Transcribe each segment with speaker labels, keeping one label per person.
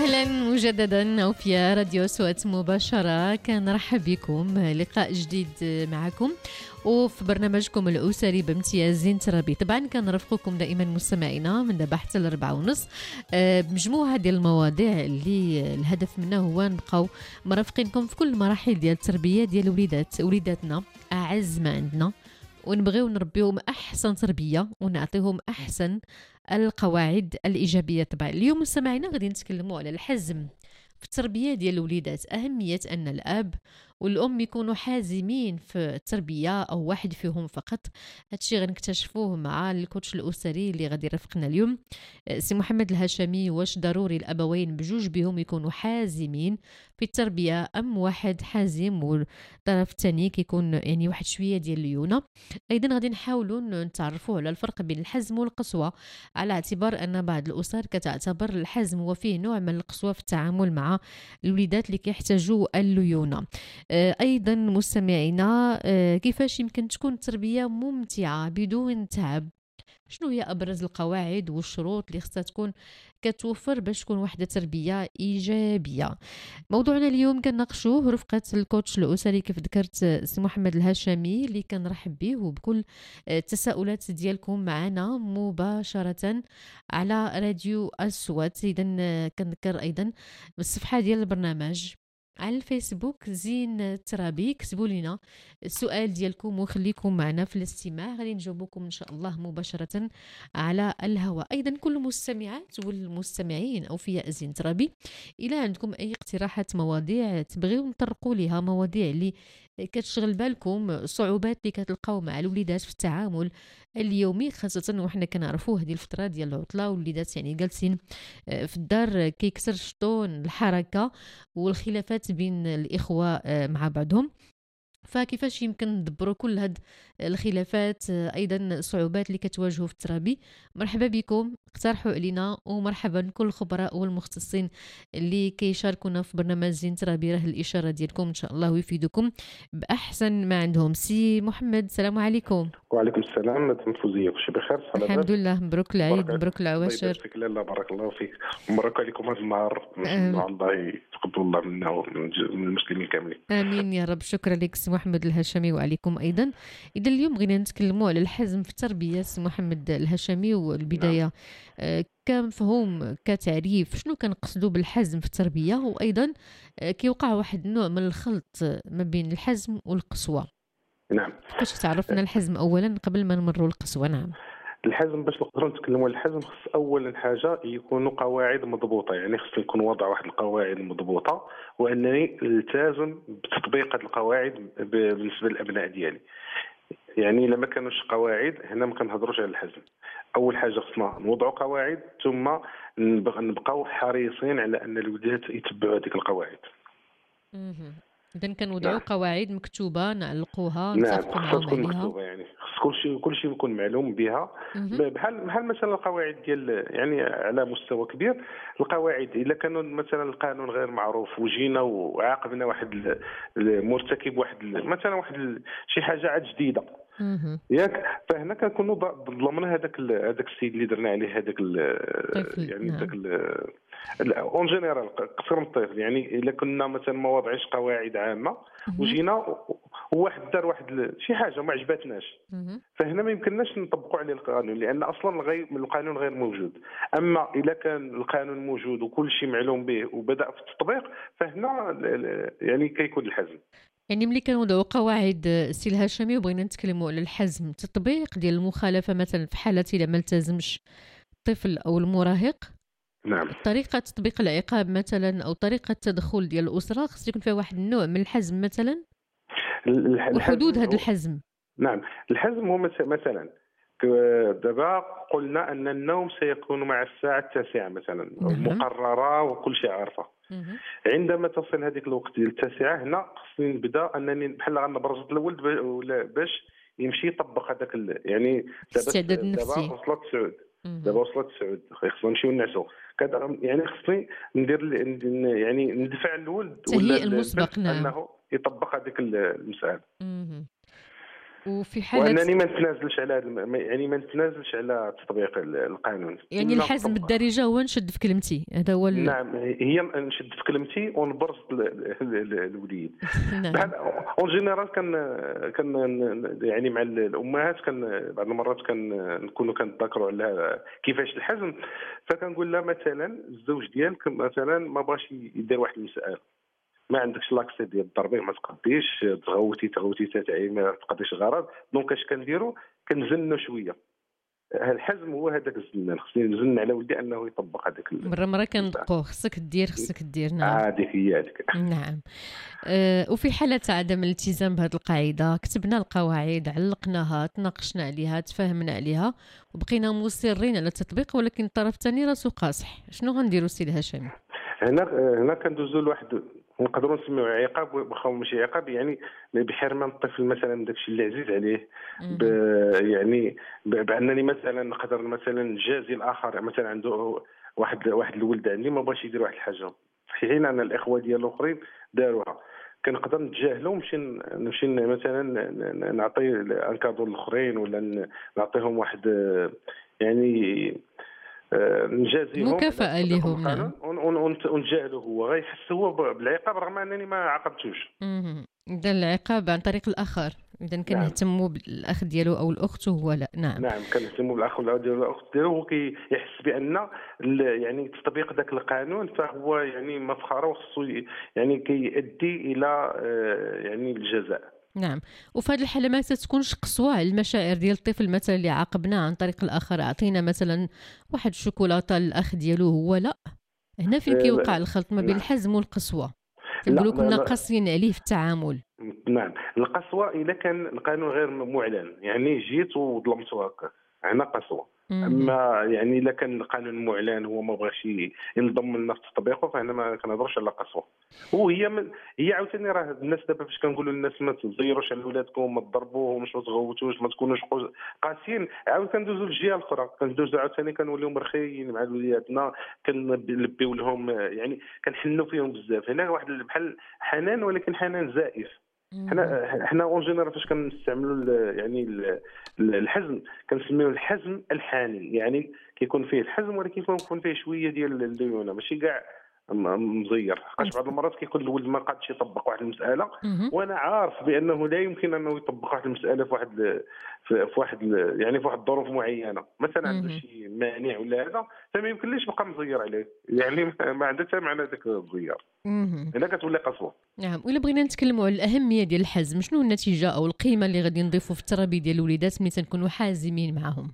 Speaker 1: أهلا مجددا في راديو صوت مباشرة، كنرحب بكم لقاء جديد معكم وفي برنامجكم الأسري بامتياز زين ترابي. طبعا كنرافقكم دائما مستمعينا من دابا حتى ل4:30 بمجموعة ديال المواضيع اللي الهدف منها هو نبقاو مرافقينكم في كل المراحل ديال التربية ديال وليداتنا أعز ما عندنا، ونبغيو نربيهم أحسن تربية ونعطيهم أحسن القواعد الإيجابية. طبعا اليوم مستمعينا غادي نتكلموا على الحزم في التربية ديال الوليدات، أهمية أن الأب والأم يكونوا حازمين في التربية أو واحد فيهم فقط. هادشي غنكتشفوه مع الكوتش الأسري اللي غادي يرافقنا اليوم سي محمد الهاشمي. واش ضروري الأبوين بجوج بهم يكونوا حازمين في التربية أم واحد حازم والطرف الثاني كيكون يعني واحد شوية ديال الليونة؟ أيضا غادي نحاولوا نتعرفوا على الفرق بين الحزم والقسوة، على اعتبار أن بعض الأسر كتعتبر الحزم هو فيه نوع من القسوة في التعامل مع الوليدات اللي كيحتاجوا الليونة. أيضا مستمعينا كيفاش يمكن تكون التربية ممتعة بدون تعب؟ شنو هي أبرز القواعد والشروط اللي خصها تكون كتوفر باش تكون واحدة تربية إيجابية؟ موضوعنا اليوم كنناقشوه رفقة الكوتش الأسري كيف ذكرت سي محمد الهاشمي، اللي كنرحب به وبكل التساؤلات ديالكم معنا مباشرة على راديو الصوت. إذا كنذكر أيضا الصفحة ديال البرنامج على الفيسبوك زين ترابي، كتبوا لنا السؤال ديالكم وخليكم معنا في الاستماع، غادي نجاوبكم ان شاء الله مباشرة على الهواء. ايضا كل المستمعات والمستمعين اوفياء زين ترابي، الى عندكم اي اقتراحات مواضيع تبغيو نطرقوا لها، مواضيع اللي كتشغل بالكم، صعوبات اللي كتلقاو مع الوليدات في التعامل اليومي، خاصة وحنا كنعرفوا هذه الفترة ديال العطلة والوليدات يعني جالسين في الدار، كيكسر شطون الحركة والخلافات بين الإخوة مع بعضهم. فكيفاش يمكن ندبروا كل هاد الخلافات، ايضا الصعوبات اللي كتواجهوا في التربي؟ مرحبا بكم، اقترحوا علينا، ومرحبا كل الخبراء والمختصين اللي كيشاركونا في برنامج زين تربي. راه الاشاره ديالكم ان شاء الله ويفيدكم باحسن ما عندهم. سي محمد السلام عليكم.
Speaker 2: وعليكم السلام مدام فوزية، كلشي بخير؟
Speaker 1: الحمد لله، مبروك العيد، مبروك
Speaker 2: الله
Speaker 1: العواشر.
Speaker 2: يبارك فيك. لا بارك الله فيك، ومبارك عليكم هذا النهار. الله يتقبل الله منا ومن المسلمين كاملين.
Speaker 1: امين يا رب. شكرا لك سي محمد الهاشمي وعليكم ايضا. اذا اليوم بغينا نتكلموا على الحزم في التربيه سي محمد الهاشمي، والبدايه
Speaker 2: نعم.
Speaker 1: كمفهوم كتعريف شنو كنقصدوا بالحزم في التربيه، وايضا كيوقع واحد النوع من الخلط ما بين الحزم والقسوه.
Speaker 2: نعم،
Speaker 1: كيفاش تعرفنا الحزم اولا قبل ما نمروا القسوه؟ نعم.
Speaker 2: الحزم باش نقدروا نتكلموا على الحزم خص اولا حاجه يكونوا قواعد مضبوطه، يعني خص يكون وضع واحد القواعد مضبوطه، وانني التزم بتطبيق هذه القواعد بالنسبه للابناء ديالي. يعني لما كانوش قواعد هنا ما كنهضروش على الحزم. اول حاجه خصنا نوضعوا قواعد، ثم نبقاو حريصين على ان الوليدات يتبعوا هذيك القواعد.
Speaker 1: إذا كنوضعوا قواعد مكتوبة نعلقوها
Speaker 2: نعم،
Speaker 1: نتفقوا
Speaker 2: خصها
Speaker 1: معاهم
Speaker 2: تكون
Speaker 1: عليها.
Speaker 2: مكتوبه، يعني خص كلشي يكون معلوم بها. بحال مثلا القواعد ديال يعني على مستوى كبير. القواعد الا كانوا مثلا القانون غير معروف وجينا وعاقبنا واحد المرتكب، مثلا شي حاجه عاد جديده، ياك، فهنا كنكونوا ظلمنا هذاك السيد اللي درنا عليه هذاك يعني
Speaker 1: نعم.
Speaker 2: اون جينيرال قصر من الطفل. يعني الا كنا مثلا ما وضعش قواعد عامه وجينا وواحد دار شي حاجه ما عجبتناش، فهنا ما يمكنناش نطبقوا عليه القانون، لان اصلا القانون غير موجود. اما اذا كان القانون موجود وكل شيء معلوم به وبدا في التطبيق، فهنا يعني كيكون الحزم.
Speaker 1: يعني ملي كنوضعوا قواعد سي الهاشمي وبغينا نتكلموا على الحزم، التطبيق ديال المخالفه مثلا في حاله اذا ما التزمش الطفل او المراهق،
Speaker 2: نعم،
Speaker 1: طريقه تطبيق العقاب مثلا او طريقه التدخل ديال الاسره خص يكون فيها واحد النوع من الحزم مثلا، وحدود هذا الحزم.
Speaker 2: نعم، الحزم هو مثلا دابا قلنا ان النوم سيكون مع الساعه 9 مثلا.
Speaker 1: نعم.
Speaker 2: مقرره وكل شيء عارفه. عندما تصل هذيك الوقت ديال 9 هنا خصني نبدا انني بحال غنبرز الولد باش يمشي يطبق هذاك يعني دابا وصلت سعود. دابا وصلت سعود، خصنا نمشيو نعسو. يعني خصني ندير يعني ندفع الولد
Speaker 1: تهيئ المسبق. نعم.
Speaker 2: انه يطبق هذيك المساله.
Speaker 1: وفي حالة
Speaker 2: وانني ما نتنازلش على يعني ما نتنازلش على تطبيق القانون.
Speaker 1: يعني الحزم بالدارجة هو نشد في كلمتي، هذا هو
Speaker 2: نعم، هي نشد في كلمتي ونبرز الوليد.
Speaker 1: نعم.
Speaker 2: اون جينيرال كان يعني مع الامهات كان بعض المرات نكونوا كنتذاكروا على كيفاش الحزم، فكنقول لها مثلا الزوج ديالك مثلا ما بغاش يدير واحد المساله، ما عندكش لاكسي ديال الضربيه، ما تقديش تغوتي تاعي ما تقديش غرض، دونك اش كنديروا كنزنوا شويه. الحزم هو هذاك الزنان، خصني نزن على ولدي انه يطبق هذاك
Speaker 1: مرة كندقوه خصك دير. نعم.
Speaker 2: هذيك هي هذيك.
Speaker 1: نعم. وفي حالة عدم الالتزام بهذه القاعدة، كتبنا القواعد، علقناها، تناقشنا عليها، تفاهمنا عليها، وبقينا مصرين على التطبيق، ولكن الطرف الثاني راسو قاصح، شنو غنديروا سي الهاشمي؟
Speaker 2: هنا كندوزوا لواحد نقدروا نسميوه عقاب، واخا ماشي عقاب، يعني بحرمان الطفل مثلا داكشي اللي عزيز عليه، يعني بانني مثلا نقدر مثلا نجازي الاخر، مثلا عنده واحد الولد عندي ما بغاش يدير واحد الحاجه في حين ان الاخوه ديال الاخرين داروها، كنقدر نتجاهلو نمشي مثلا نعطي انكادو للاخرين، ولا نعطيهم واحد يعني نجازيهم
Speaker 1: مكافأة لهم. نعم.
Speaker 2: ونجاهلو، هو غيحس هو بالعقاب رغم انني ما عاقبتوش.
Speaker 1: اذا العقاب عن طريق الاخر، اذا كنهتموا بالاخ ديالو او الاخت وهو لا. نعم
Speaker 2: كنهتموا بالاخ ولا ديالو الاخت ديالو، هو كيحس بان يعني تطبيق ذاك القانون فهو يعني مسخره، وخصو يعني كيؤدي الى يعني الجزاء.
Speaker 1: نعم. وفي هذه الحاله ما تتكونش قسوه على المشاعر ديال الطفل مثلا اللي عاقبناه عن طريق الاخر، عطينا مثلا واحد الشوكولاته للاخ ديالو هو لا، هنا فين كيوقع الخلط ما بين الحزم والقسوه، كنقولوا كنا قاسيين عليه في التعامل.
Speaker 2: نعم، القسوه اذا كان القانون غير معلن، يعني جيت وظلمته هكا، هنا قسوه. اما يعني الا كان القانون معلن هو ما بغاش ينضم لنا في تطبيقه، فهنا ما كنهضرش على قسوه. هي عاوتاني راه الناس دابا فاش كنقولوا للناس ما تزيروش على ولادكم، ما تضربوهمش، ما تغوتوش، ما تكونوش قاسيين، عاود كندوزوا للجهه الاخرى، كندوزوا عاوتاني كنوليو مرخيين مع وليداتنا، كنلبيو لهم يعني كنحنوا فيهم بزاف. هنا واحد بحال حنان، ولكن حنان زائف. حنا اون جينيرال فاش كنستعملوا يعني الحزم كنسميوه الحزم الحاني، يعني كيكون فيه الحزم ولكن كيكون فيه شويه ديال الليونه، ماشي كاع مزير. حقاش بعض المرات كيكون الولد ما قادش يطبق واحد المساله، وانا عارف بانه لا يمكن انه يطبق واحد المساله في واحد يعني في واحد الظروف معينه، مثلا عنده شي مانع ولا هذا، فما يمكنليش نبقى مزير عليه، يعني ما عندها حتى معنى داك الزيار. هنا كتولي قسوه.
Speaker 1: نعم. وإلا بغينا نتكلموا على الأهمية ديال الحزم، شنو النتيجة أو القيمة اللي غادي نضيفوا في التربية ديال الوليدات ملي تنكونوا حازمين معهم؟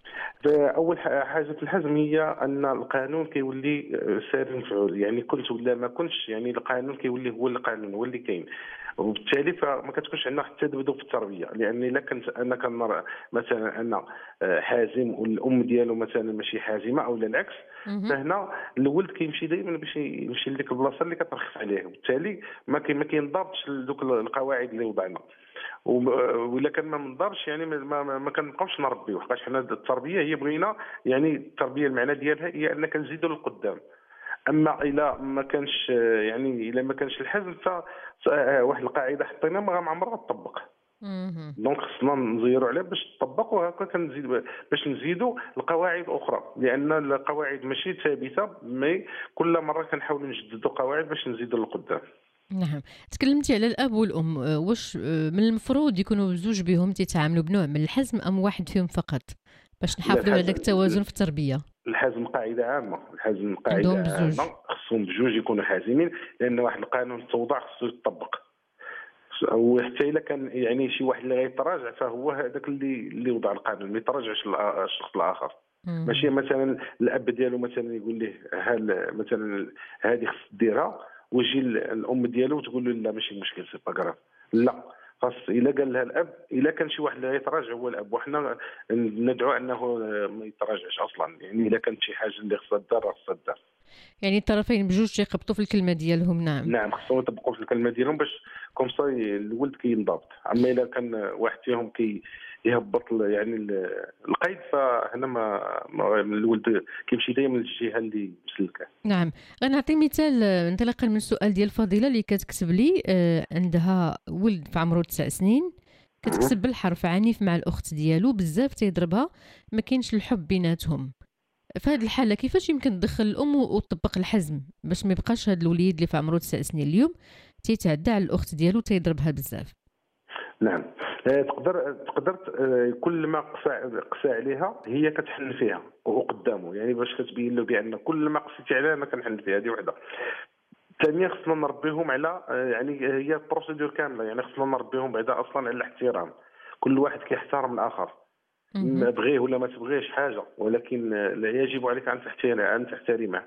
Speaker 2: اول حاجه في الحزم هي ان القانون كيولي سار مفعول، يعني كنت ولا ما كنتش، يعني القانون كيولي هو القانون، هو اللي كاين، وبالتالي فما كتكونش عندنا حتى تبدو في التربيه. لان الا كنت انا كنرى مثلا انا حازم والام ديالو مثلا ماشي حازمه او العكس، فهنا الولد كيمشي دائما باش يمشي لديك البلاصه اللي كترخص عليه، وبالتالي ما كينضبطش لذوك القواعد اللي وضعنا. ولا كان ما منضرش يعني ما كنبقاوش نربيو، حقاش حنا التربيه هي بغينا، يعني التربيه المعنى ديالها هي انك نزيدوا للقدام. اما الى ما كانش يعني الى ما كانش الحزم، ف واحد القاعده حطينا ما عمرها تطبق. دونك خصنا نزيروا عليه باش تطبق، وهكا كنزيد باش نزيدوا القواعد اخرى، لان القواعد ماشي ثابته، مي كل مره كنحاولوا نجددوا قواعد باش نزيدوا للقدام.
Speaker 1: نعم. تكلمتي على الاب والام، واش من المفروض يكونوا بزوج بهم تيتعاملوا بنوع من الحزم ام واحد فيهم فقط باش نحافظوا على داك التوازن في التربيه؟
Speaker 2: الحزم قاعده عامه، الحزم قاعده عامه، خصهم بجوج يكونوا حازمين، لان واحد القانون توضع خصو يطبق. وحتى الا كان يعني شي واحد اللي غيتراجع، فهو هذاك اللي وضع القانون، ما يتراجعش الشخص الاخر. ماشي مثلا الاب ديالو مثلا يقول ليه مثلا هذه خص ديرها، ويجي الام ديالو وتقول له لا ماشي مشكل سي با كراف، لا خاص الا قال لها الاب، الا كان شي واحد اللي يتراجع هو الاب، وحنا ندعو انه ما يتراجعش اصلا، يعني الا كانت شي حاجه اللي خصها دار خصها دار.
Speaker 1: يعني الطرفين بجوج تيقبطوا في الكلمه ديالهم. نعم
Speaker 2: خصهم يطبقوا في الكلمه ديالهم باش كومسا الولد كينضبط. اما الا كان واحد فيهم يهبط يعني القيد، فهنا ما الولد كيمشي دائما للجهه اللي مسلكه.
Speaker 1: نعم. غنعطي مثال انطلاقا من السؤال ديال فضيله اللي كتكتب لي، عندها ولد في عمره 9 سنين، كتكتب بالحرف عنيف مع الاخت ديالو بزاف تيضربها، ما كاينش الحب بيناتهم. في هذه الحاله كيفاش يمكن تدخل الام وتطبق الحزم باش ما يبقاش هذا الوليد اللي في عمره 9 سنين اليوم تيتعدى على الاخت ديالو تيضربها بزاف؟
Speaker 2: نعم. تقدر كل ما قسى عليها هي كتحن فيها وقدامه، يعني باش كتبين له بان كل ما قسيتي عليها انا كنحن فيها. هذه وحده. ثانيا خصنا نربيهم على يعني هي بروسيدور كامله، يعني خصنا نربيهم بعدا اصلا على الاحترام. كل واحد كيحترم الاخر، ما بغيه ولا ما تبغيش حاجه، ولكن لا يجب عليك ان تحترمه.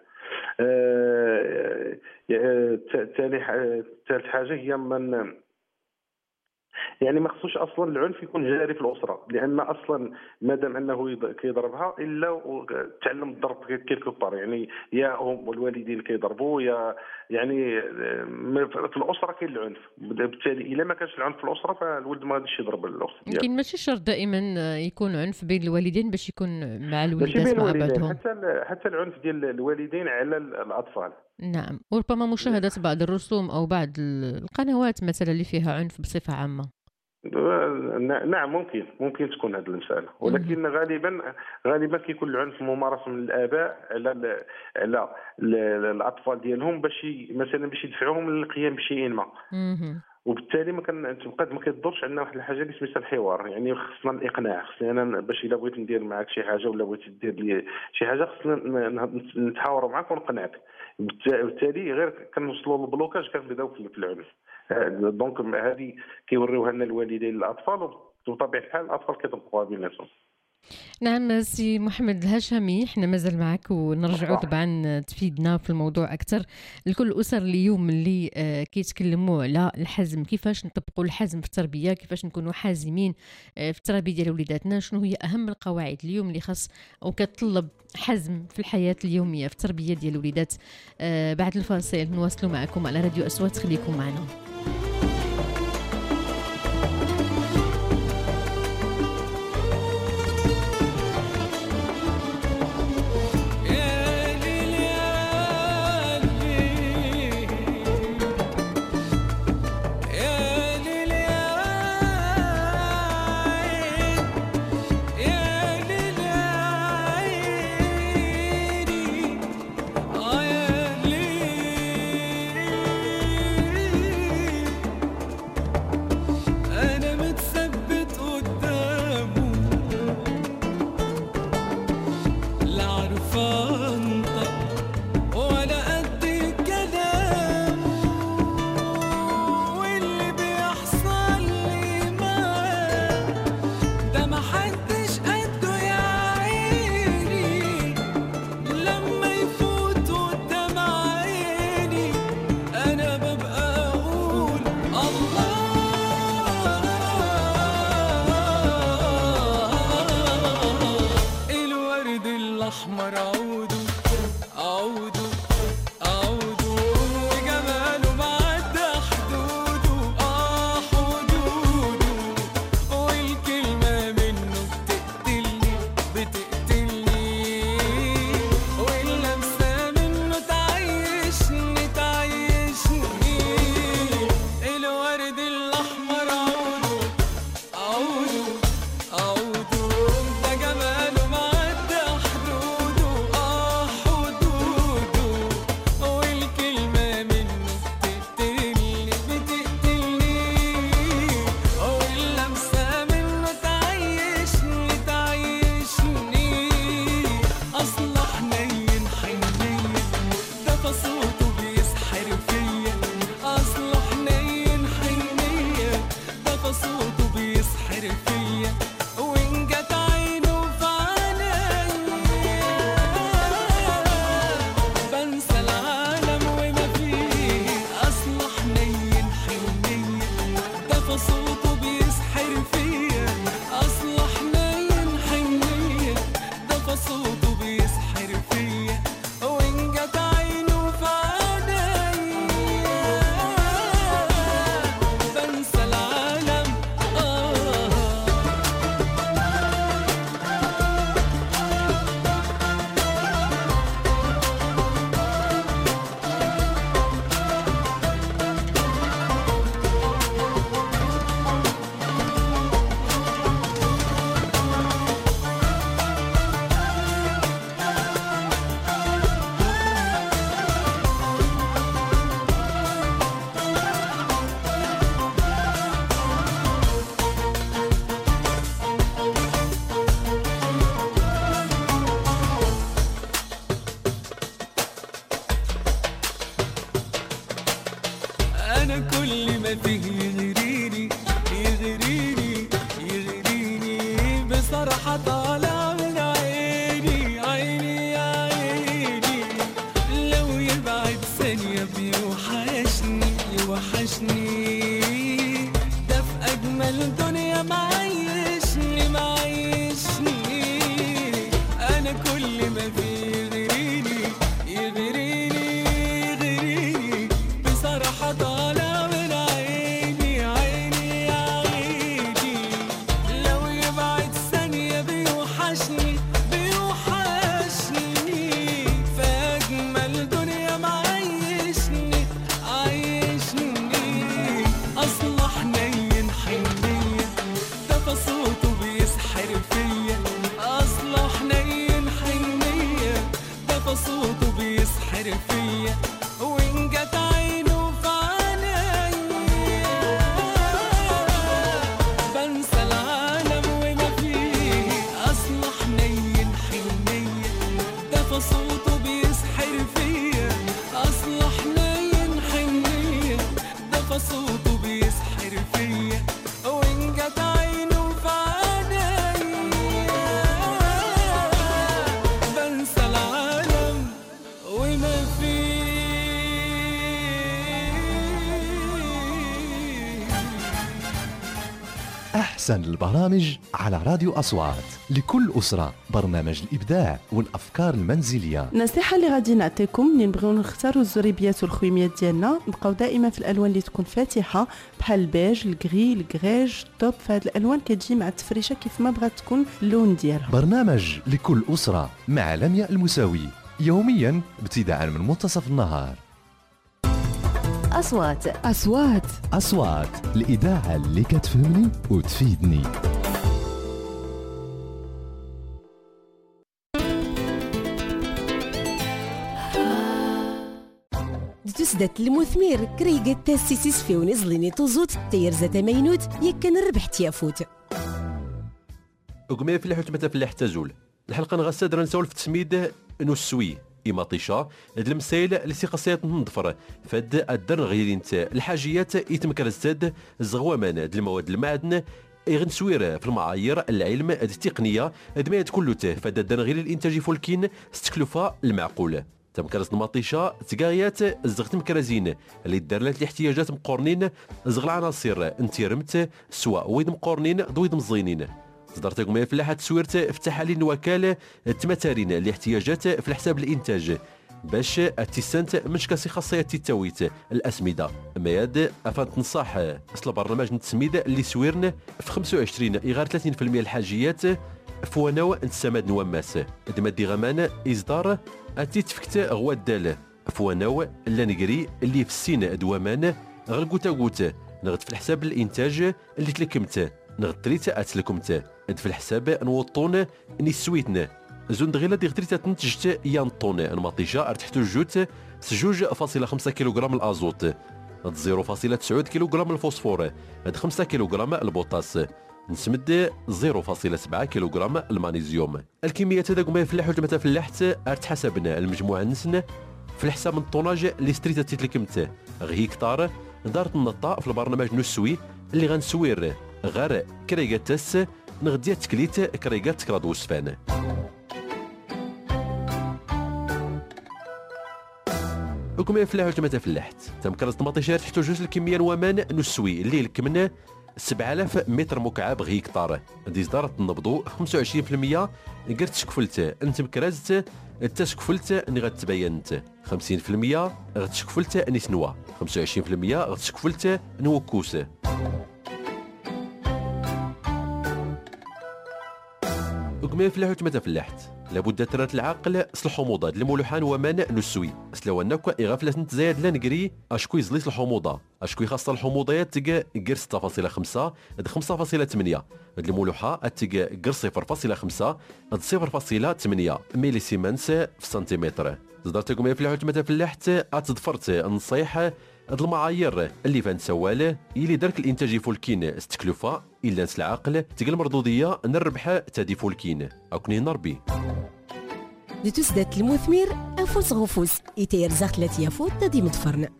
Speaker 2: ثالث حاجه هي من يعني ما خصوش اصلا العنف يكون جاري في الاسره، لان اصلا مادام انه كيضربها الا تعلم الضرب كيلكو بار، يعني يا هم والوالدين كيضربوا يا يعني في الاسره كاين العنف. بالتالي الا ما كانش العنف في الاسره فالولد ما غاديش يضرب الاخت ديالو.
Speaker 1: يمكن ماشي شرط دائما يكون عنف بين الوالدين باش يكون مع الوليدات
Speaker 2: ماشي بين
Speaker 1: مع
Speaker 2: الوالدين،
Speaker 1: بعضهم.
Speaker 2: حتى العنف ديال الوالدين على الاطفال.
Speaker 1: نعم، وربما مشاهدة بعض الرسوم او بعض القنوات مثلا اللي فيها عنف بصفه عامه.
Speaker 2: نعم ممكن تكون هذه المساله، ولكن غالبا كيكون العنف ممارس من الاباء على الاطفال ديالهم باش مثلا باش يدفعوهم للقيام بشيء ما. وبالتالي ما كيدورش عندنا واحد الحاجه اللي سميتها الحوار، يعني خصنا الاقناع. خصني انا باش الا بغيت ندير معك شي حاجه ولا بغيت دير لي شي حاجه خصنا نتحاوروا معك ونقنعك. بالتالي غير كنوصلوا للبلوكاج كنبداو في العنف. دونك هذه كيوريوها لنا الوالدين للاطفال، وبطبيعه الحال الاطفال كيطبقوها بيناتهم.
Speaker 1: نعم سي محمد الهشامي، احنا مازال معك ونرجعوا طبعا تفيدنا في الموضوع اكثر. لكل الاسر اليوم اللي كيتكلموا على الحزم، كيفاش نطبقوا الحزم في التربيه، كيفاش نكونوا حازمين في التربيه ديال وليداتنا، شنو هي اهم القواعد اليوم اللي خاص او كتطلب حزم في الحياه اليوميه في التربيه ديال الوليدات. بعد الفاصل نواصلوا معكم على راديو أصوات، خليكم معنا.
Speaker 3: أحسن البرامج على راديو أصوات. لكل أسرة برنامج الإبداع والأفكار المنزلية.
Speaker 4: النصيحة اللي غادي نعطيكم منين نبغيو نختاروا الزريبيات والخويميات ديالنا، نبقاو دائما في الألوان اللي تكون فاتحة بحال البيج، الكري، الكريج، الطوب. فهاد الألوان كتجي مع التفريشة كيف ما بغات تكون اللون ديالها.
Speaker 3: برنامج لكل أسرة مع لمياء المساوي، يوميا ابتداء من منتصف النهار. أصوات الإذاعة اللي كتفهمني وتفيدني.
Speaker 5: تسدت المثمير كريقة تاسيسيس في ونزليني توزوت تير زات مينوت يكن الربح تيافوت
Speaker 6: وقمي فلاح وتمتا فلاح تزول الحلقة نغسد نسولف في تسميد نسوي إماطيشة هاد المسائل اللي سيقصيات نضفر فاد الدرن غيرين الحاجيات يتمكرزتاد الزغوامان هاد المواد المعدن يغنسوير في المعايير العلم هاد التقنية هاد ما كله فاد الدرن غير الانتاج فولكين استكلفة المعقول تمكرز المطيشة تقايات الزغت مكرزين اللي دارلات الاحتياجات مقورنين زغ العناصر انتيرمت سواء ويد مقورنين ضويد مزينين صدرتكم يا فلاحة تسويرت في تحاليل وكالة التماتارين الاحتياجات في الحساب الانتاج باش التسانت منش كاسي خاصيات التويت الاسمده مياد افان تنصح اصل برنامج التسميد اللي سويرن في 25 يغار 30% الحاجيات فواناو نتسامد نوماس دمادي غمان اصدار اتيتفكت غوادال فواناو لا نقري اللي في السين دوامان غلقوتا قوت نغد في الحساب الانتاج اللي تلكمت نغتريت اتلكمت في الحساب نوطون ني سويتنا زون دغيلا دي غتريت تنتجت يانطون المطيشه ارتحتو جوت 2.5 كيلوغرام الازوت 0.9 كيلوغرام الفوسفور 5 كيلوغرام البوتاس نسمد 0.7 كيلوغرام المغنيسيوم الكميات هذا قما يفلح وتمتا فلاحت ارتحسبنا المجموعه نسن في الحساب من الطوناج اللي ستريت تتلكمت غي هكتار دارت النطا في البرنامج نسوي اللي غنسوير غير كريغات تاس نغدي تكليت كريغات كراد وسفان وكما يفلاح وتمتا فلاحت تمكرز طماطيشات تحتو جوج الكميه الوامان نسوي اللي لكمنا 7000 متر مكعب غي هكتار ديزدار تنبضوا 25% قرت شكفلت انت مكرزت التشكفلت اني غتبينت 50% غتشكفلت نسنوا 25% غتشكفلت نوكوس وكما يفلاح وتمتا فلاحت لابد ترات العقل الحموضه المولوحان ومان نسوي سلوانك اغافله نتزايد لا نقري اشكو يزليس الحموضه اشكو خاصه الحموضيات تلقى غير 6.5 د 5.8 المولوحه تلقى غير 0.5 د 0.8 ميلي سيمنس في سنتيمتر صدرتكم يا فلاح وتمتا فلاحت اتضفرت النصيحه هاد المعايير اللي فان سواله يلي درك الانتاج فولكين استكلفه الا نس العقل تلقى المردوديه نربح تادي فولكين اكوني نربي
Speaker 5: لتسدت المثمير انفوس غفوس يتير زخلت يافوت تدي مدفرن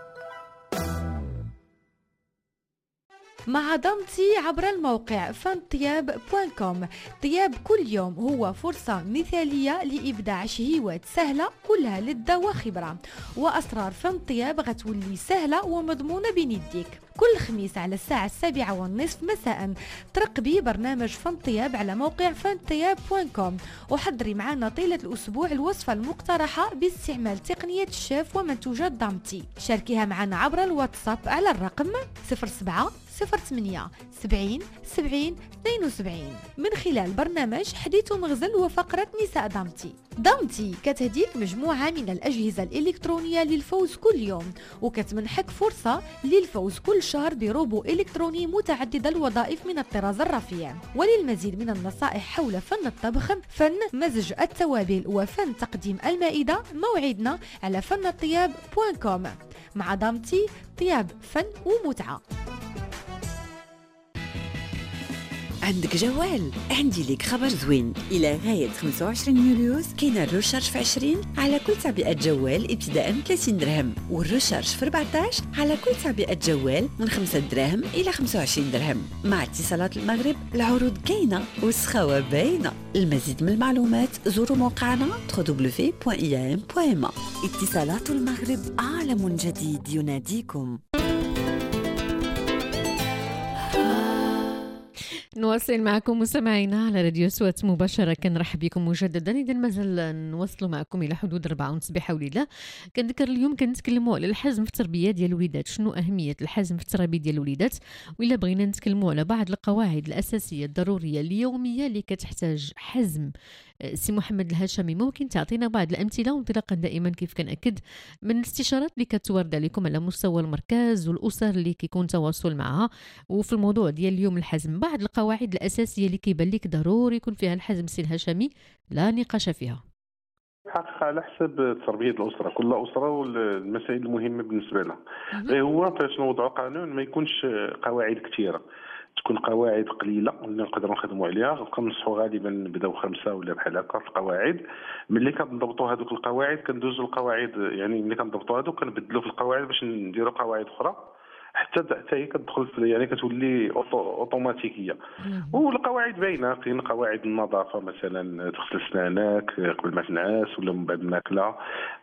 Speaker 7: مع ضمتي عبر الموقع fantiab.com. طياب كل يوم هو فرصة مثالية لإبداع شهيوات سهلة كلها لذة وخبرة، وأسرار فانطياب غتولي سهلة ومضمونة بين يديك. كل خميس على الساعة 7:30 مساء ترقبي برنامج فانطياب على موقع fantiab.com وحضري معنا طيلة الأسبوع الوصفة المقترحة باستعمال تقنية الشيف ومنتوجات ضمتي. شاركيها معنا عبر الواتساب على الرقم 07 08 70 70 72 من خلال برنامج حديث مغزل وفقرة نساء ضمتي. ضمتي كتهديك مجموعة من الأجهزة الإلكترونية للفوز كل يوم، وكتمنحك فرصة للفوز كل شهر بروبو إلكتروني متعدد الوظائف من الطراز الرفيع. وللمزيد من النصائح حول فن الطبخ، فن مزج التوابل وفن تقديم المائدة، موعدنا على fantiab.com. مع ضمتي طياب فن ومتعة.
Speaker 8: عندك جوال؟ عندي ليك خبر زوين. إلى غاية 25 يوليوز كاين الرشارج في 20 على كل تعبئة جوال ابتداء من 30 درهم، والرشارج في 14 على كل تعبئة جوال من 5 دراهم إلى 25 درهم. مع اتصالات المغرب العروض كاينة والسخاوة باينة. المزيد من المعلومات زوروا موقعنا www.iam.ma. اتصالات المغرب، عالم جديد يناديكم.
Speaker 1: نواصل معكم مستمعينا على راديو صوت مباشرة. كنرحب بكم مجددا. إذا مازال نواصلوا معكم إلى حدود 4:30 بحول الله. كنذكر اليوم كنتكلموا على الحزم في التربية ديال الوليدات، شنو أهمية الحزم في التربية ديال الوليدات، وإلا بغينا نتكلموا على بعض القواعد الأساسية الضرورية اليومية اللي كتحتاج حزم. سي محمد الهاشمي، ممكن تعطينا بعض الأمثلة، وانطلاقا دائما كيف كنأكد من الاستشارات اللي كتورد عليكم على مستوى المركز والأسر اللي كيكون تواصل معها، وفي الموضوع ديال اليوم الحزم بعض القواعد الأساسية اللي كيبان لك ضروري يكون فيها الحزم سي الهاشمي لا نقاش فيها.
Speaker 2: حقيقة على حسب تربية الأسرة، كل أسرة والمسائل المهمة بالنسبة لها. هو فاش نوضعوا قانون ما يكونش قواعد كثيرة، تكون قواعد قليله اللي نقدروا نخدموا عليها. كنصحوا غالبا نبداو 5 ولا بحال هكا في القواعد. ملي كنضبطوا هذوك القواعد كندوزوا القواعد، يعني ملي كنضبطوا هذوك كنبدلوا في القواعد باش نديروا قواعد اخرى حتى هي كتدخل يعني كتولي اوتوماتيكيه. والقواعد باينه، كاين قواعد النظافه مثلا تغسل اسنانك قبل ما تنعس ولا من بعد الماكله،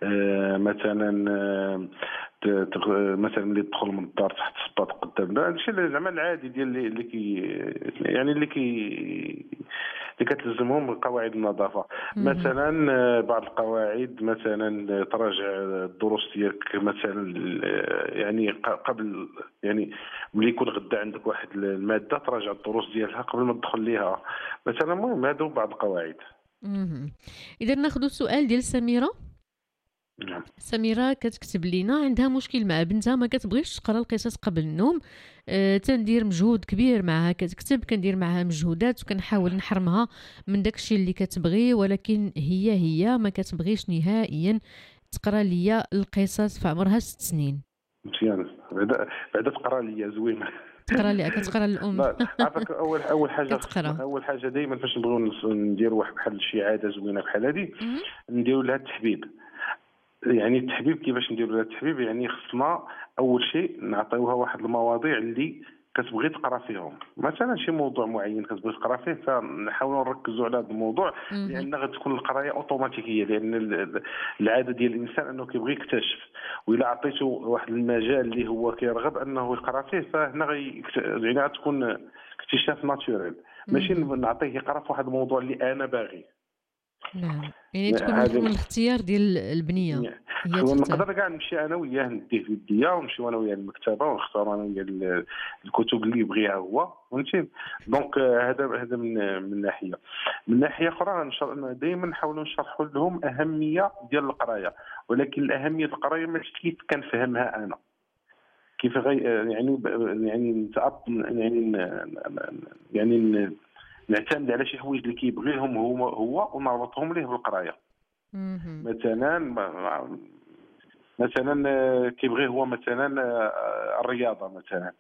Speaker 2: مثلا ملي تدخل من الدار تحت السباط قدام هادشي زعما العادي ديال اللي كتلزمهم قواعد النظافه. مثلا بعض القواعد مثلا تراجع الدروس ديالك مثلا، يعني قبل، يعني ملي يكون غدا عندك واحد الماده تراجع الدروس ديالها قبل ما تدخل ليها مثلا. المهم هادو بعض القواعد.
Speaker 1: اذا ناخذ السؤال ديال سميره.
Speaker 2: نعم.
Speaker 1: سميرة كتكتب لينا عندها مشكل مع بنتها، ما كتبغيش تقرا القصص قبل النوم. تندير مجهود كبير معها، كتكتب كندير معها مجهودات وكنحاول نحرمها من داكشي اللي كتبغي، ولكن هي ما كتبغيش نهائيا تقرا ليا القصص في عمرها 6 سنين.
Speaker 2: مزيان، بعدا تقرا ليا زوينه.
Speaker 1: تقرا لي كتقرا الام.
Speaker 2: عافاك. اول حاجه دائما فاش نبغيو نديروا واحد بحال شي عاده زوينه بحال هذه نديروا لها التحبيب. يعني التحبيب كيفاش نديروا لها التحبيب؟ يعني خصنا اول شيء نعطيوها واحد المواضيع اللي كتبغي تقرا فيهم، مثلا شي موضوع معين كتبغي تقرا فيه فنحاولوا نركزوا على هذا الموضوع، لان غتكون القرايه اوتوماتيكيه، لان العاده ديال الانسان انه كيبغي يكتشف، والا عطيته واحد المجال اللي هو كيرغب انه يقرا فيه فهنا يعني غتكون اكتشاف ناتوريل، ماشي نعطيه يقرا في واحد الموضوع اللي انا باغي.
Speaker 1: نعم، يعني تكون من الاختيار ديال البنيه.
Speaker 2: نقدر كاع نمشي انا وياه نديه في يديا ونمشيو انا وياه للمكتبه ونختار انا وياه الكتب اللي يبغيها هو، فهمتي؟ دونك هذا من ناحيه. من ناحيه اخرى دائما نحاولوا نشرحوا لهم اهميه ديال القرايه، ولكن الاهميه القرايه ماشي كيف كنفهمها انا، كيف يعني نعتمد على شي حوايج اللي كيبغيهم هو ونربطهم ليه بالقرايه. مثلا كيبغي هو مثلا الرياضه مثلا،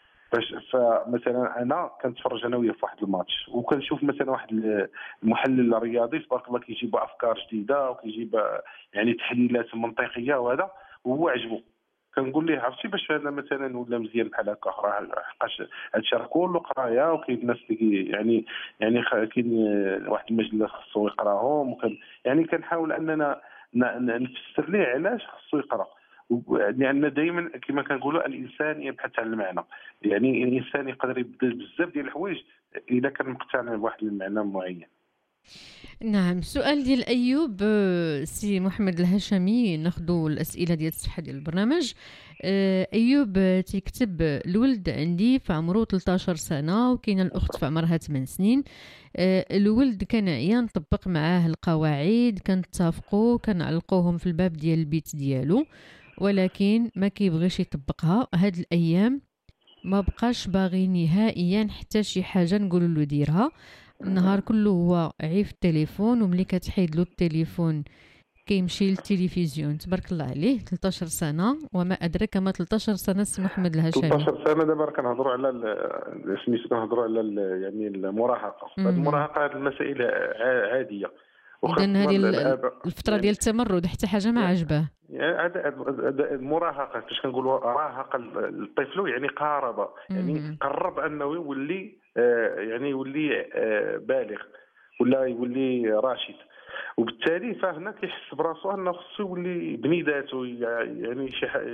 Speaker 2: فمثلا انا كنتفرج انا وياه في واحد الماتش وكنشوف مثلا واحد المحلل الرياضي تبارك الله كيجيب افكار جديده وكيجيب يعني تحليلات منطقيه، وهذا وهو عجبو كنقول ليه عرفتي باش هذا مثلا ولا مزيان بحال هكا، راه حقاش هادشي راه كله قرايه، وكاين الناس اللي يعني كاين واحد المجلس خصو يقراهم، يعني كنحاول اننا نفسر ليه علاش خصو يقرا، لان دائما كما كنقولوا الانسان يبحث عن المعنى، يعني الانسان يقدر يبدل بزاف ديال الحوايج اذا كان مقتنع بواحد المعنى معين.
Speaker 1: نعم. السؤال ديال ايوب سي محمد الهاشمي، ناخذوا الاسئله ديال الصحه ديال البرنامج. ايوب تيكتب الولد عندي في عمره 13 سنه وكاينه الاخت في عمرها 8 سنين. الولد كان عيان نطبق معاه القواعد، كنتفقوا كنعلقوهم في الباب ديال البيت ديالو، ولكن ما كيبغيش يطبقها. هاد الايام ما بقاش باغي نهائيا حتى شي حاجه نقول له ديرها، النهار كله هو عيف التليفون، وملي كتحيد له التليفون كيمشي للتلفزيون. تبارك الله عليه 13 سنه، وما ادراك ما 13 سنه سي محمد الهاشمي.
Speaker 2: 13 سنه دابا كنهضروا على سميتو، كنهضروا على يعني المراهقه. المراهقه هذه المسائل عاديه،
Speaker 1: اذا هذه الفتره ديال التمرد حتى حاجه ما عجباه.
Speaker 2: المراهقه فاش كنقولوا راهق الطفل يعني قارب، يعني قرب انه يولي يعني يولي بالغ ولا يولي راشد، وبالتالي فهنا كيحس براسو انه خصو يولي بني ذاته، يعني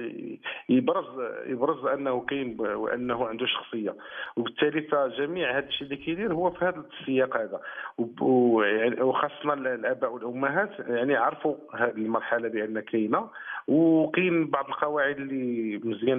Speaker 2: يبرز انه كاين وانه عنده شخصيه، وبالتالي فجميع هذا الشيء اللي كيدير هو في هذا السياق هذا. وخاصنا الاباء والامهات يعني عرفوا هذه المرحله بان كاينه، وكاين بعض القواعد اللي مزيان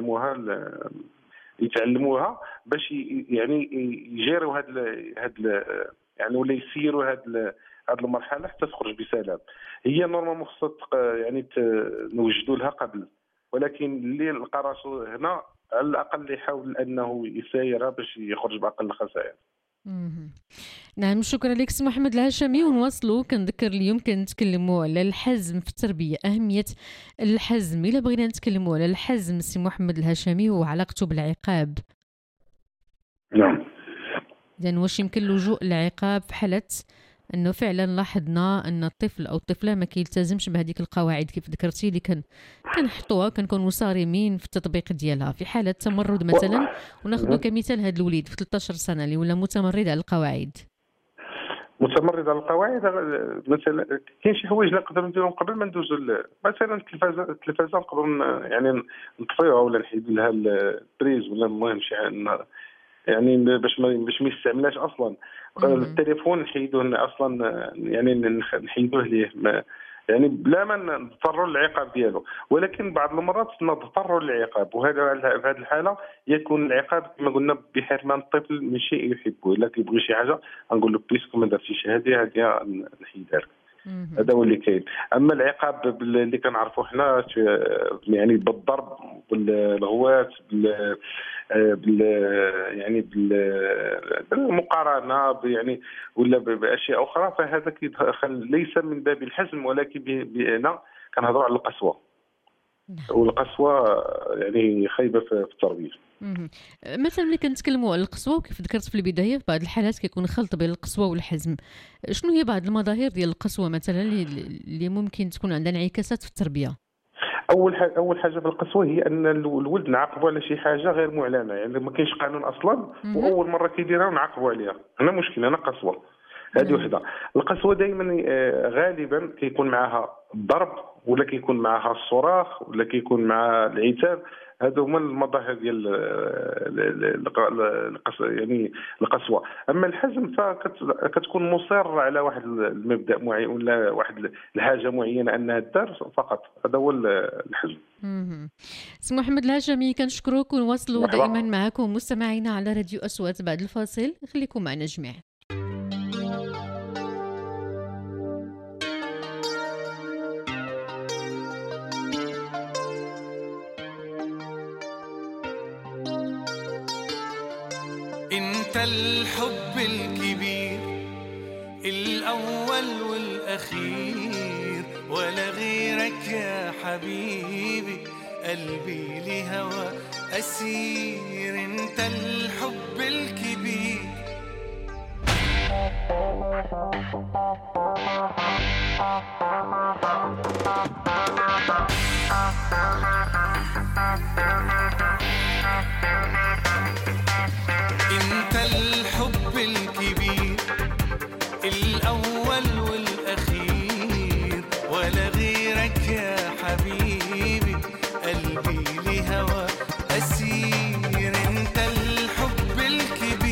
Speaker 2: يتعلموها باش يعني يجيروا هاد يعني ولا يسيروا هاد المرحله حتى تخرج بسلام. هي نورمالمون خصها يعني نوجدوا لها قبل، ولكن اللي لقى راسو هنا على الاقل يحاول انه يسايرها باش يخرج باقل الخسائر.
Speaker 1: نعم، شكرا لك سي محمد الهاشمي. ونواصلوا كنذكر اليوم كنتكلموا على الحزم في التربيه، اهميه الحزم. الا بغينا نتكلموا على الحزم سي محمد الهاشمي وعلاقته بالعقاب،
Speaker 2: نعم،
Speaker 1: يعني واش يمكن لجوء العقاب في حاله انه فعلا لاحظنا ان الطفل او الطفله ما كيلتزمش بهذيك القواعد كيف ذكرتي اللي كنحطوها، كنكونوا صارمين في التطبيق ديالها في حاله تمرد مثلا. وناخذ كمثال هذا الوليد في 13 سنه اللي ولا متمرد على القواعد.
Speaker 2: متمرد على القواعد مثلا، كاين شي حوايج اللي نقدروا نديرهم قبل ما ندوزوا مثلا التلفازه نقدروا يعني نطفيوها ولا نحيدوا لها البريز ولا المهم شي يعني باش ما يستعملهاش اصلا. التليفون نحيدوه اصلا، يعني نحيدوه ليه يعني بلا ما نضطروا للعقاب ديالو. ولكن بعض المرات نضطروا للعقاب، وهذا في هذه الحاله يكون العقاب كما قلنا بحرمان الطفل من شيء يحبه. الا كيبغي شي حاجه نقول له بيسكو ما درتيش هذه نحيدها لك. هذا هو اللي كاين. اما العقاب اللي كنعرفوا حنا يعني بالضرب بالغوات يعني بالمقارنه يعني ولا باشياء اخرى، فهذا كيدخل ليس من باب الحزم، ولكن بان كنهضروا على القسوه. والقسوه يعني خايبه في التربيه.
Speaker 1: مثلا ملي كنتكلموا على القسوه، وكيف ذكرت في البدايه في بعض الحالات كيكون خلط بين القسوه والحزم. شنو هي بعض المظاهر ديال القسوه مثلا اللي ممكن تكون عندها انعكاسات في التربيه؟
Speaker 2: اول حاجه في القسوه هي ان الولد نعاقبوا على شي حاجه غير معلنه، يعني ما كاينش قانون اصلا واول مره كيديرها ونعاقبوا عليها. هنا مشكل، هنا قسوه. هذه وحده. القسوه دائما غالبا كيكون معها الضرب، ولا كيكون معها الصراخ، ولا كيكون معها العتاب. هذا هما المظاهر ديال يعني القسوه. اما الحزم فكتكون مصر على واحد المبدا معين ولا واحد الحاجه معينه انها دار فقط. هذا هو الحزم.
Speaker 1: سي محمد الهاشمي كنشكروك، ونواصلوا دائما معكم مستمعينا على راديو أصوات بعد الفاصل. خليكم معنا جميعا.
Speaker 9: انت الحب الكبير الاول والاخير، ولا غيرك يا حبيبي، قلبي لهوى اسير. انت الحب الكبير. انت الحب الكبير الاول والاخير، ولا غيرك يا حبيبي، قلبي لهوى اسير. انت الحب الكبير.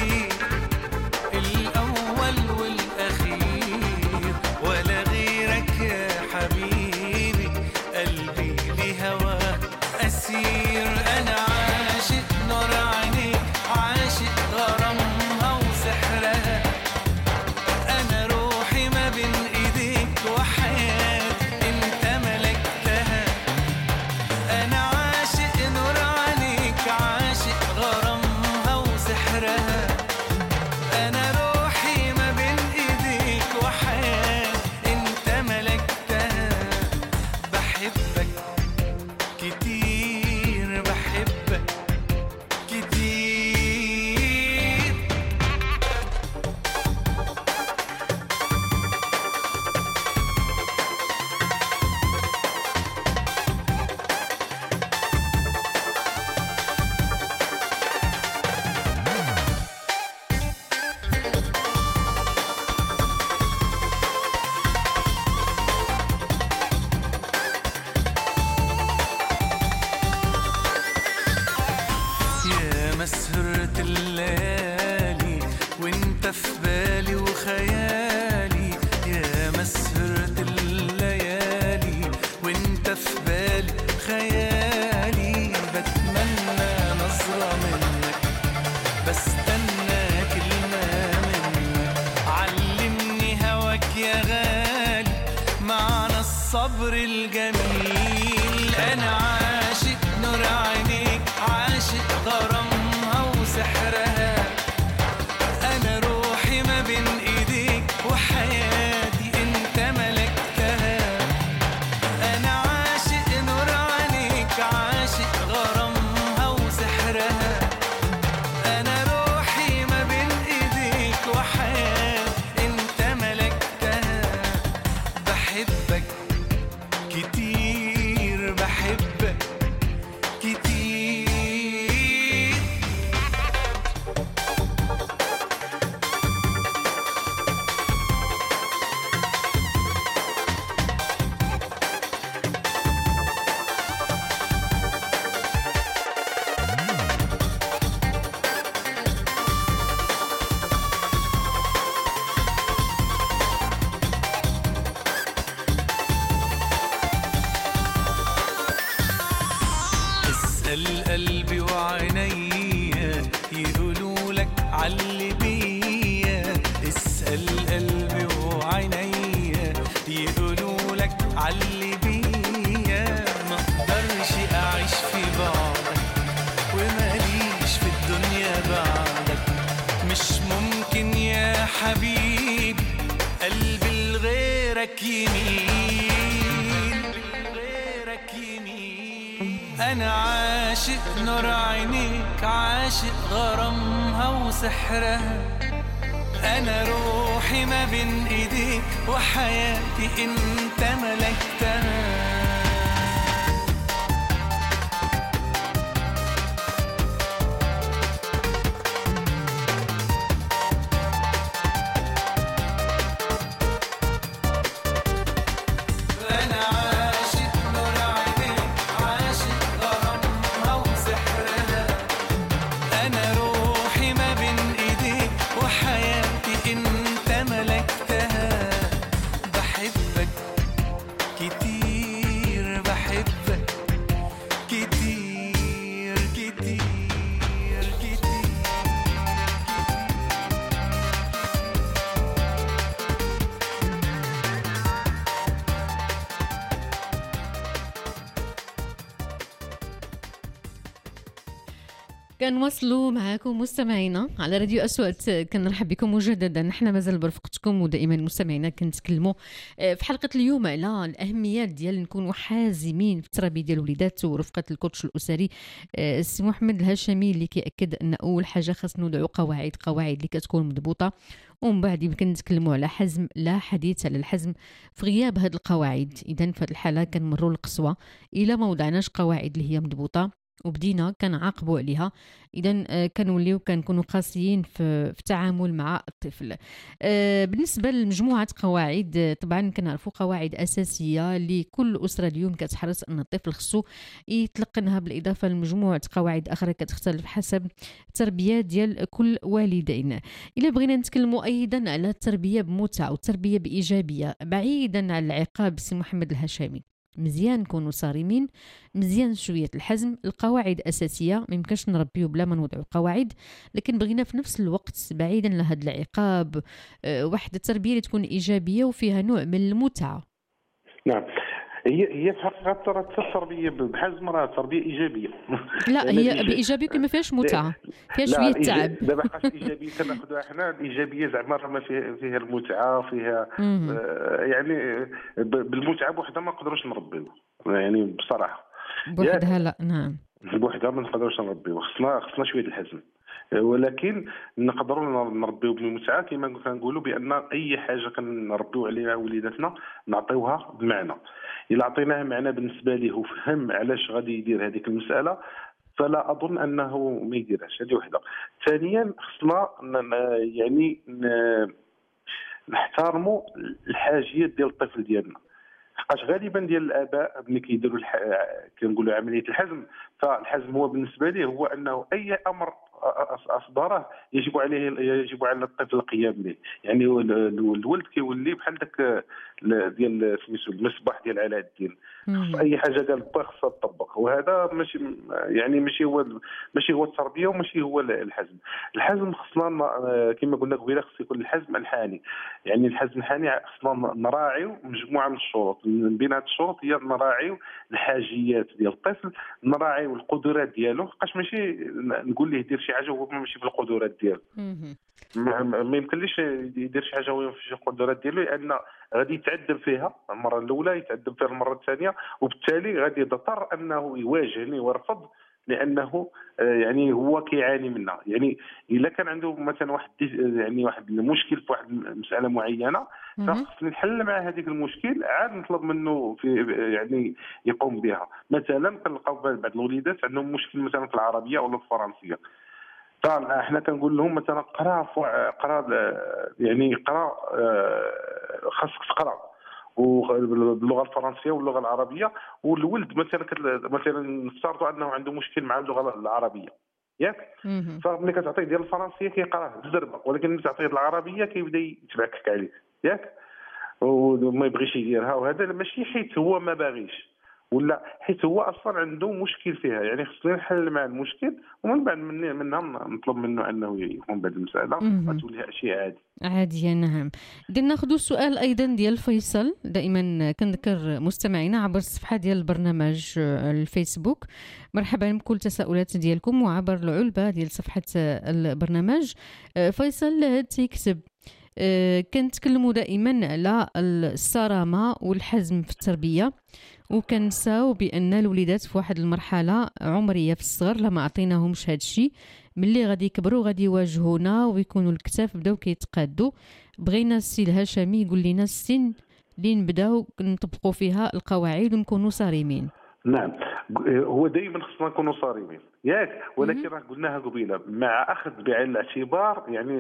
Speaker 9: الصبر الجميل. أنا عاشق نور عينيك، عاشق غرامها وسحرها. أنا روحي ما بين إيديك وحياتي أنت ملكتها. أنا عاشق نور عينيك، عاشق غرامها وسحرها. أنا روحي ما بين إيديك وحياتي أنت ملكتها. بحبك كتير، بحبك كتير. اسأل قلبي وعينيا يقولوا لك علي بيا. اسأل قلبي وعينيا يقولوا لك علي بيا. ما اقدرش اعيش في بعدك وماليش في الدنيا بعدك. مش ممكن يا حبيبي قلبي لغيرك يميل، لغيرك يميل. أنا عاشق نور عينيك، عاشق غرامها وسحرها. أنا روحي ما بين إيديك وحياتي أنت ملكتها. أنا عاشق نور عينيك، عاشق غرامها وسحرها. أنا روحي ما بين إيديك وحياتي أنت ملكتها. بحبك كتير، بحبك كتير كتير كتير.
Speaker 1: كنواصلوا معكم مستمعينا على راديو أصوات. كنرحب بكم مجددا. نحن مازال برفقتكم ودائما مستمعينا كنتكلموا في حلقه اليوم على الاهميه ديال نكونوا حازمين في التربيه ديال الوليدات، ورفقه الكوتش الاسري السي محمد الهاشمي اللي كيأكد ان اول حاجه خاص نوضعوا قواعد اللي كتكون مضبوطه، ومن بعد يمكن نتكلموا على حزم. لا حديث على الحزم في غياب هذه القواعد. اذا في هذه الحاله كنمروا القصوى الى ما وضعناش قواعد اللي هي مضبوطه وبدينا كنعاقبوا عليها. اذا كنوليو كنكونوا قاسيين في التعامل مع الطفل. بالنسبه لمجموعه قواعد، طبعا كنعرفوا قواعد اساسيه لكل اسره اليوم كتحرص ان الطفل خصو يتلقنها، بالاضافه لمجموعه قواعد اخرى كتختلف حسب التربيه ديال كل والدين. الا بغينا نتكلموا ايضا على التربيه بمتعه والتربيه بايجابيه بعيدا عن العقاب، سي محمد الهاشمي مزيان نكونوا صارمين، مزيان شويه الحزم. القواعد اساسيه، ما يمكنش نربيو بلا ما نوضعوا قواعد، لكن بغينا في نفس الوقت بعيدا لهذا العقاب واحد التربيه اللي تكون ايجابيه وفيها نوع من المتعه.
Speaker 2: نعم، هي في حقيقه ترى التربيه بحزم راه تربيه ايجابيه.
Speaker 1: لا هي بايجابيه ما فيهاش متعه، فيها شويه تعب.
Speaker 2: دابا حاش ايجابيه كناخذوها حنا، الايجابيه زعما راه ما فيها المتعه، فيها يعني بالمتعه بوحدها ما نقدروش نربيو، يعني بصراحه
Speaker 1: بوحدها لا. نعم
Speaker 2: بوحدها ما نقدروش نربيو، خصنا شويه الحزم. ولكن نقدروا نربيو بالمتعه كما كنقولوا بان اي حاجه كنربيو عليها وليداتنا نعطيوها بمعنى. الا عطيناه معنى بالنسبه ليه وفهم علاش غادي يدير هذيك المساله فلا اظن انه ما يديرهاش. هذه وحده. ثانيا خصنا يعني نحترموا الحاجيات ديال الطفل ديالنا، حقاش غالبا ديال الاباء ملي كيديروا كنقولوا عمليه الحزم، فالحزم هو بالنسبه ليه هو انه اي امر اصدره يجب على الطفل القيام به. يعني الولد كيولي بحال داك ديال سميتو المصباح ديال علاء الدين، خص اي حاجه قال با خصها تطبق. وهذا ماشي هو التربيه وماشي هو الحزم. الحزم خصنا كما قلنا قبيله خص يكون الحزم الحاني. يعني الحزم الحاني خصنا نراعيو مجموعه من الشروط، من بين هذه الشروط هي نراعيو الحاجيات ديال الطفل، نراعيو القدرات ديالو. لحقاش ماشي نقول ليه دير شي حاجه وهو ماشي في القدرات ديالو. ما يمكنليش يدير شي حاجه وهو في القدرات ديالو، لان غادي يتعذب فيها المره الاولى، يتعذب فيها المره الثانيه، وبالتالي غادي يضطر انه يواجهني ويرفض، لانه يعني هو كيعاني منها. يعني الا كان عنده مثلا واحد المشكل في واحد المساله معينه، فخصني نحل مع هذيك المشكل، عاد نطلب منه في يقوم بها. مثلا كنلقاو بعض الوليدات عندهم مشكل مثلا في العربيه ولا الفرنسيه، فاحنا كنقول لهم مثلا قرا خاصك تقرا باللغه الفرنسيه واللغه العربيه. والولد مثلا نفترضوا انه عنده مشكل مع اللغه العربيه، ياك؟ فملي كتعطيه ديال الفرنسيه كيقراه بزربه، ولكن ملي تعطيه العربيه كيبدا يتبعكك عليك، ياك؟ وما يبغيش يديرها. وهذا ماشي حيت هو ما باغيش، ولا حيت هو اصلا عنده مشكل فيها. يعني خصني نحل مع المشكل، ومن بعد منها نطلب منه انه يقوم بهذه المساله وتولي شيء
Speaker 1: عادي. نعم. إذا ناخذ سؤال ايضا ديال فيصل. دائما كنذكر مستمعينا عبر الصفحه ديال البرنامج الفيسبوك مرحبا بكل التساؤلات ديالكم، وعبر العلبه ديال صفحه البرنامج. فيصل تيكتب كنتكلموا دائما على الصرامه والحزم في التربيه، وكنساو بان الوليدات في واحد المرحله عمريه في الصغر لما عطيناهمش هذا الشيء، ملي غادي يكبروا غادي يواجهونا ويكونوا الكتاف بداو كيتقادوا. بغينا السي الهاشمي يقول لنا السن اللي نبداو نطبقوا فيها القواعد ونكونوا صارمين.
Speaker 2: نعم، هو دائما خصنا نكونوا صارمين، ياك؟ ولكن راه قلناها قبيله، مع اخذ بعين الاعتبار يعني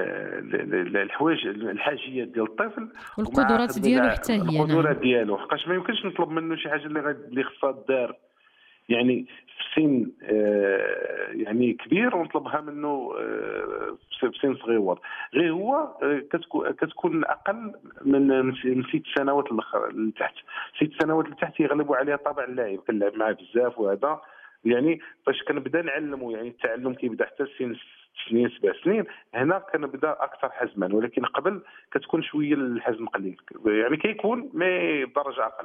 Speaker 2: الحوايج الحاجيات ديال الطفل
Speaker 1: والقدرات ديالو حتى هي.
Speaker 2: القدرات ديالو، حقاش ما يمكنش نطلب منه شي حاجه اللي خصها دار يعني في سن يعني كبير ونطلبها منه في سن صغير. غير هو كتكون اقل من 6 سنوات لتحت. 6 سنوات لتحت يغلبوا عليها طابع اللعب، كنلعب معاه بزاف. وهذا يعني فاش كنبدا نعلمه، يعني التعلم كيبدا حتى سن 6 سنين 7 سنين، هنا كنبدا اكثر حزما. ولكن قبل كتكون شويه الحزم قليل، يعني كيكون ما بدرجه اقل.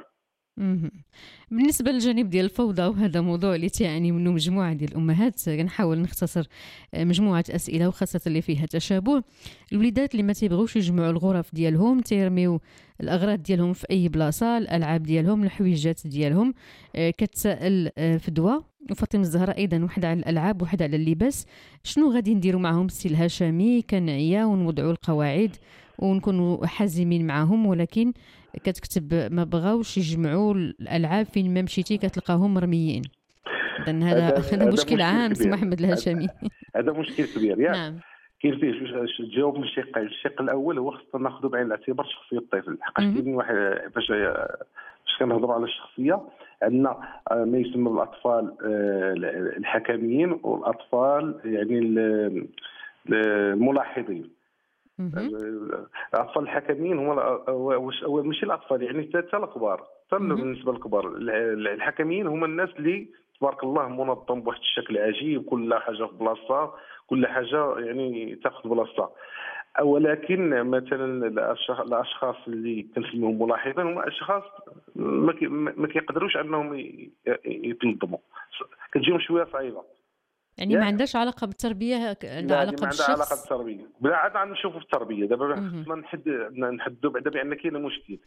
Speaker 1: بالنسبه للجانب ديال الفوضى، وهذا موضوع اللي تعاني منه مجموعه ديال الامهات، كنحاول نختصر مجموعه اسئله وخاصه اللي فيها تشابه. الوليدات اللي ما تيبغوش يجمعوا الغرف ديالهم، تيرميو الاغراض ديالهم في اي بلاصه، الالعاب ديالهم، الحويجات ديالهم. كتسائل فدوى وفاطمه الزهراء ايضا، واحده على الالعاب وواحده على اللباس. شنو غادي نديروا معهم السي الهاشمي؟ كنعيا ونوضعوا القواعد ونكونوا حازمين معهم، ولكن كتكتب ما بغاوش يجمعوا الالعاب، فين ما مشيتي كتلقاهم مرميين. اذا هذا مشكل عام سي محمد الهاشمي.
Speaker 2: هذا مشكل كبير، ياك؟
Speaker 1: نعم.
Speaker 2: كاين فيه تجاوب من الشقين. الشق الاول هو خصنا ناخذ بعين الاعتبار شخصيه الطفل. حقاش كاين واحد فاش كنهضروا على الشخصيه، عندنا ما يسمى بالاطفال الحكميين والاطفال يعني الملاحظين. الاطفال الحكميين هما ماشي الاطفال، يعني حتى الكبار، حتى بالنسبه للكبار. الحكميين هما الناس اللي تبارك الله منظم بواحد الشكل عجيب، كل حاجه في بلاصتها، كل حاجه يعني تاخذ بلاصتها. ولكن مثلا الاشخاص اللي كنسميهم ملاحظين هما اشخاص ما كيقدروش انهم يتنظموا، كتجيهم شويه صعيبه.
Speaker 1: يعني ما عندهاش علاقه بالتربيه، عندها علاقه بالشخص.
Speaker 2: عندها علاقه بالتربيه، بلا عاد نشوفوا في التربيه. دابا خصنا نحدوا بعدا بان كاين مشكل.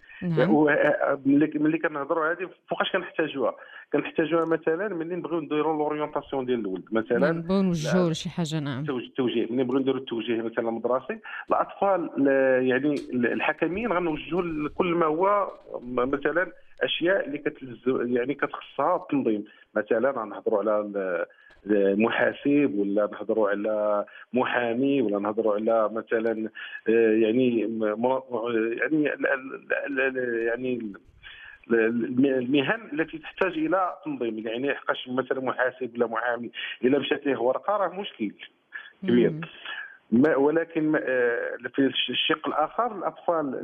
Speaker 2: ملي كنهضروا هذه فوقاش كنحتاجوها مثلا ملي نبغيو نديروا لورينتاسيون ديال الولد، مثلا
Speaker 1: نبغيو نوجهوا لشي حاجه. نعم،
Speaker 2: التوجيه. ملي نبغيو نديروا التوجيه مثلا مدرسي، الاطفال يعني الحكمين غنوجهوا لكل ما هو مثلا اشياء اللي يعني كتخصها التنظيم. مثلا غنهضروا على محاسب، ولا نهضروا على محامي، ولا نهضروا على مثلا يعني المهن التي تحتاج الى تنظيم. يعني حقاش مثلا محاسب ولا محامي الا مشات ليه ورقه راه مشكل كبير. ولكن في الشق الاخر الاطفال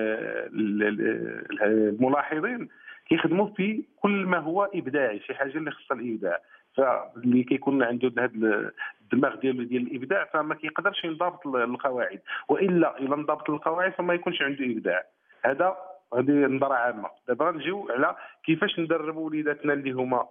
Speaker 2: الملاحظين كيخدموا في كل ما هو ابداعي، شي حاجه اللي خصها الابداع، فاللي كيكون عنده هذا الدماغ ديال الابداع فما كيقدرش ينضبط القواعد، والا الا انضبط القواعد فما يكونش عنده ابداع. هذه نظره عامه. دابا نجيو على كيفاش ندربوا وليداتنا اللي هما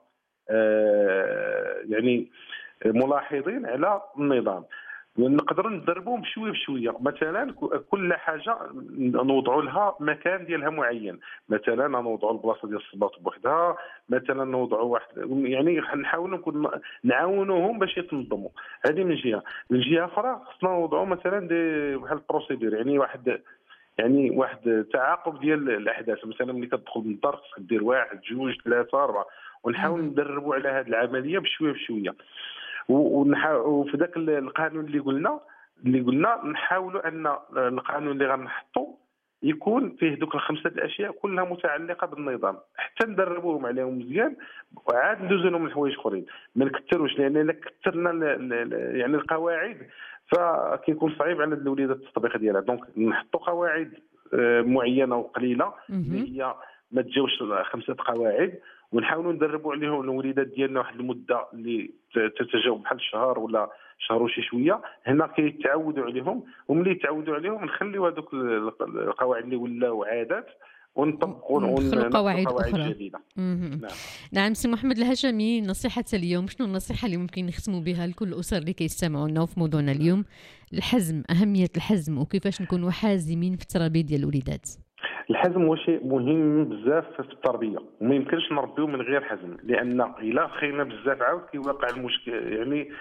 Speaker 2: يعني ملاحظين على النظام. نقدروا ندربوهم شويه بشويه. مثلا كل حاجه نوضعوا لها مكان ديالها معين، مثلا نوضعوا البلاصه ديال الصباط بوحدها، مثلا نوضعوا واحد، يعني نحاولوا نعاونوهم باش يتنظموا. هذه من جهه اخرى خصنا نوضعوا مثلا بحال البروسيدور، يعني واحد تعاقب ديال الاحداث. مثلا ملي كتدخل من الدار خصك دير 1 2 3 4، ونحاول ندربوا على هذه العمليه بشويه بشويه. وفي ذاك القانون اللي قلنا نحاولوا ان القانون اللي غنحطوا يكون فيه دوك ال5 الاشياء كلها متعلقه بالنظام، حتى ندربوهم عليهم مزيان وعاد ندوزو لهم الحوايج اخرين. ما نكثروش، لان الا كثرنا يعني القواعد فكيكون صعيب على الوليدات التطبيق ديالها. دونك نحطوا قواعد معينه وقليله اللي هي ما تجاوش 5 قواعد، ونحاولوا ندربوا عليهم الوليدات ديالنا واحد المده اللي تتجاوب بحال شهر ولا شهر وشي شويه. هنا كيتعودوا عليهم، وملي يتعودوا عليهم نخليو هذوك القواعد اللي ولاو عادات ونطبقوا
Speaker 1: قواعد اخرى
Speaker 2: جديده.
Speaker 1: نعم سي محمد الهشمي، نصيحه اليوم شنو النصيحه اللي ممكن نختموا بها لكل الاسر اللي كيستمعونا في موضوعنا اليوم؟ الحزم، اهميه الحزم وكيفاش نكونوا حازمين في التربيه ديال الوليدات.
Speaker 2: الحزم هو شيء مهم بزاف في التربيه، وما يمكنش نربيو من غير حزم، لان الا خينا بزاف عاود كيوقع المشكل، يعني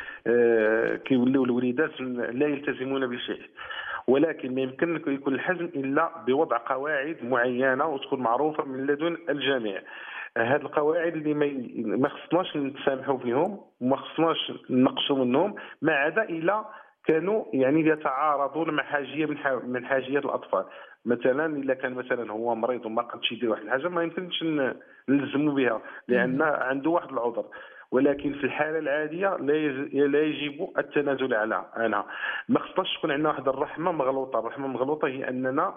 Speaker 2: كيوليو الوليدات لا يلتزمون بشيء. ولكن ما يمكن يكون الحزم الا بوضع قواعد معينه وتكون معروفه من لدن الجميع. هاد القواعد اللي ما خصناش نتسامحوا فيهم وما خصناش ننقصوا منهم، ما عدا الا كانوا يعني يتعارضون مع حاجيه من حاجيات الاطفال. مثلا الا كان مثلا هو مريض وما قدش يدير واحد الحاجه ما يمكنش نلزموا بها لان عنده واحد العذر. ولكن في الحاله العاديه لا يجب التنازل عنها. ما خصناش تكون عندنا واحد الرحمه مغلوطه هي اننا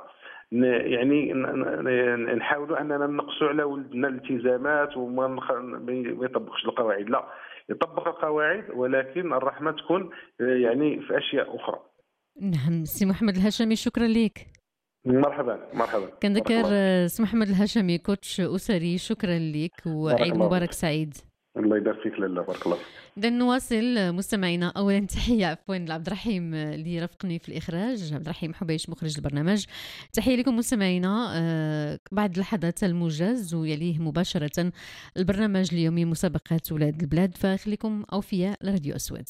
Speaker 2: يعني نحاولوا اننا نقصوا على ولدنا الالتزامات وما يطبقش القواعد. لا، يطبق القواعد، ولكن الرحمه تكون يعني في اشياء اخرى.
Speaker 1: نعم سي محمد الهشمي، شكرا لك.
Speaker 2: مرحبا.
Speaker 1: كنذكر سي محمد الهشمي كوتش اسري، شكرا لك وعيد مبارك سعيد.
Speaker 2: الله يبارك فيك لاله، بارك الله.
Speaker 1: إذا نواصل مستمعينا. اولا تحيه لعبد الرحيم اللي رافقني في الاخراج، عبد الرحيم حبيش مخرج البرنامج. تحيه لكم مستمعينا. بعد لحظات الموجز ويليه مباشره البرنامج اليومي مسابقات ولاد البلاد، فخليكم اوفياء لراديو اسود.